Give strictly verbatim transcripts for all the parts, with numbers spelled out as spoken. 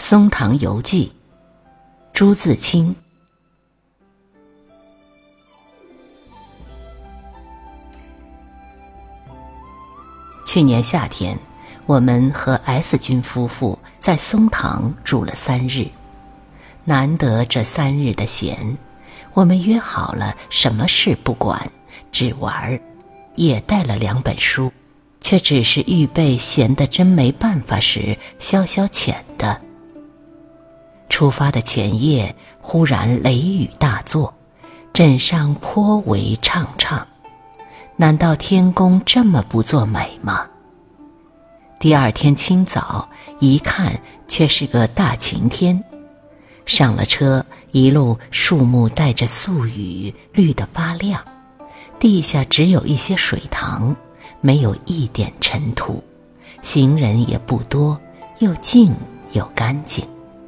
松堂游记，朱自清。去年夏天，我们和 S 君夫妇在松堂住了三日。难得这三日的闲，我们约好了什么事不管，只玩，也带了两本书，却只是预备闲得真没办法时消消遣的。出发的前夜，忽然雷雨大作，枕上颇为怅怅。难道天公这么不作美吗？第二天清早一看，却是个大晴天。上了车，一路树木带着素雨，绿得发亮，地下只有一些水塘，没有一点尘土，行人也不多，又静又干净。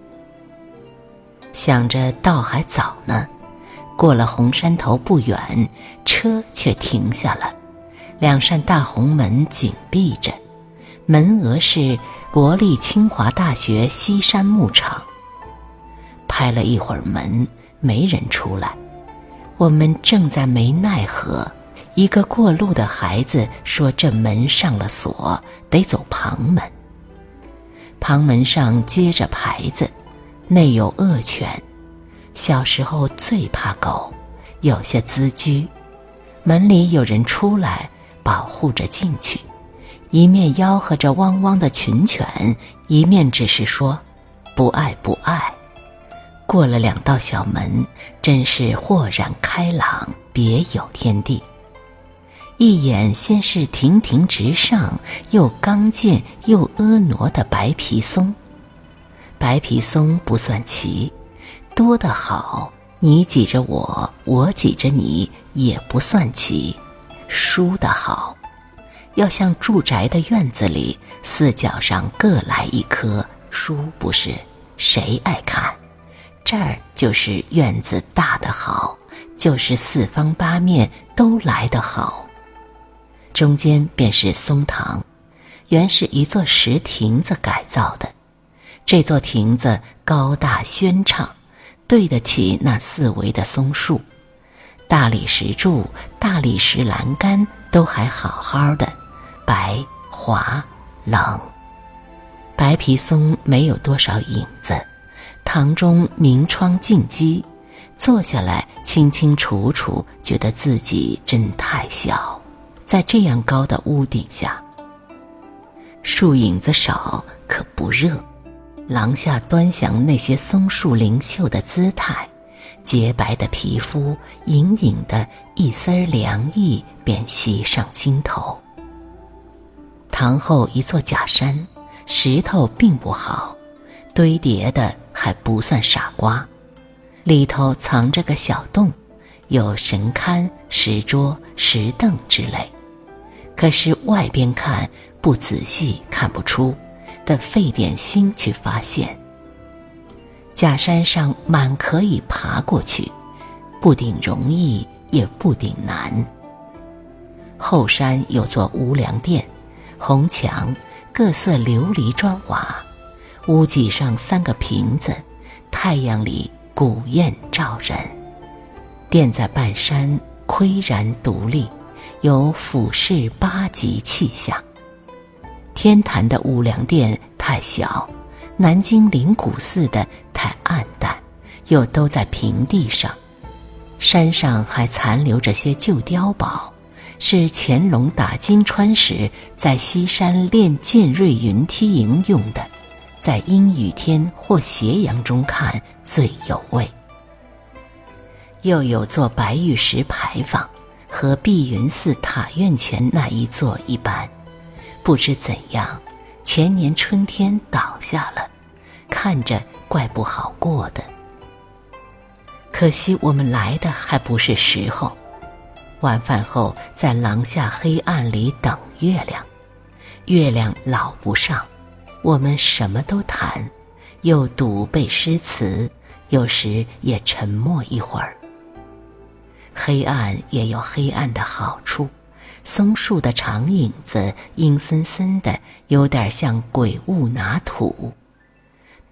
想着道还早呢，过了红山头不远，车却停下了，两扇大红门紧闭着，门额是国立清华大学西山牧场。拍了一会儿门，没人出来，我们正在没奈何，一个过路的孩子说这门上了锁，得走旁门。旁门上接着牌子，内有恶犬，小时候最怕狗，有些资居，门里有人出来保护着进去，一面吆喝着汪汪的群犬，一面只是说不爱不爱。过了两道小门，真是豁然开朗，别有天地。一眼先是亭亭直上，又刚健又婀娜的白皮松。白皮松不算奇，多得好，你挤着我，我挤着你，也不算奇，疏得好。要像住宅的院子里，四角上各来一棵，疏不是？谁爱看？这儿就是院子大得好，就是四方八面都来得好。中间便是松堂，原是一座石亭子改造的。这座亭子高大轩畅，对得起那四围的松树，大理石柱、大理石栏杆都还好好的，白滑冷。白皮松没有多少影子，堂中明窗净几，坐下来清清楚楚，觉得自己真太小，在这样高的屋顶下。树影子少，可不热。廊下端详那些松树灵秀的姿态，洁白的皮肤，隐隐的一丝凉意便袭上心头。堂后一座假山，石头并不好，堆叠的还不算傻瓜，里头藏着个小洞，有神龛、石桌、石凳之类，可是外边看不仔细看不出，得费点心去发现。假山上满可以爬过去，不顶容易，也不顶难。后山有座无梁殿，红墙，各色琉璃砖瓦，屋脊上三个瓶子，太阳里古艳照人。殿在半山，岿然独立，有俯视八极气象。天坛的无梁殿太小，南京灵谷寺的太暗淡，又都在平地上。山上还残留着些旧碉堡，是乾隆打金川时在西山练剑锐云梯营用的，在阴雨天或斜阳中看最有味。又有座白玉石牌坊，和碧云寺塔院前那一座一般，不知怎样，前年春天倒下了，看着怪不好过的。可惜我们来的还不是时候。晚饭后在廊下黑暗里等月亮，月亮老不上，我们什么都谈，又赌背诗词，有时也沉默一会儿。黑暗也有黑暗的好处，松树的长影子阴森森的，有点像鬼雾拿土。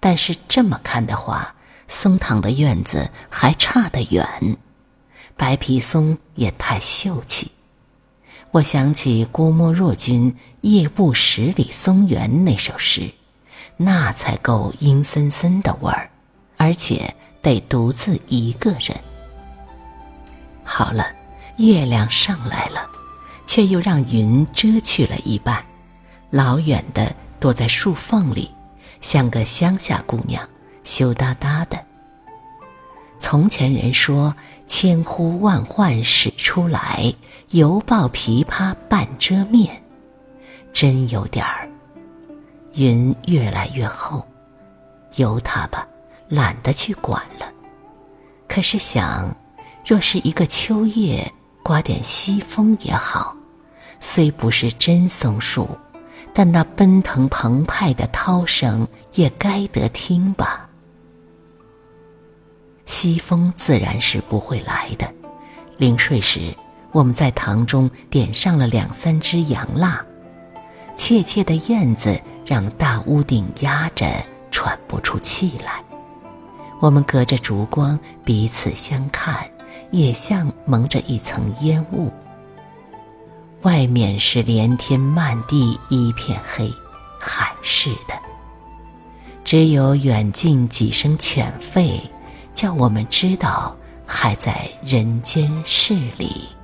但是这么看的话，松堂的院子还差得远，白皮松也太秀气。我想起郭沫若君《夜雾十里松原》那首诗，那才够阴森森的味儿，而且得独自一个人。好了，月亮上来了，却又让云遮去了一半，老远的躲在树缝里，像个乡下姑娘，羞答答的。从前人说，千呼万唤始出来，犹抱琵琶半遮面，真有点儿。云越来越厚，由它吧，懒得去管了。可是想，若是一个秋夜，刮点西风也好，虽不是真松树，但那奔腾澎湃的涛声也该得听吧。西风自然是不会来的。临睡时，我们在堂中点上了两三支洋蜡，怯怯的燕子让大屋顶压着，喘不出气来。我们隔着烛光彼此相看，也像蒙着一层烟雾。外面是连天漫地一片黑，海似的。只有远近几声犬吠，叫我们知道还在人间世里。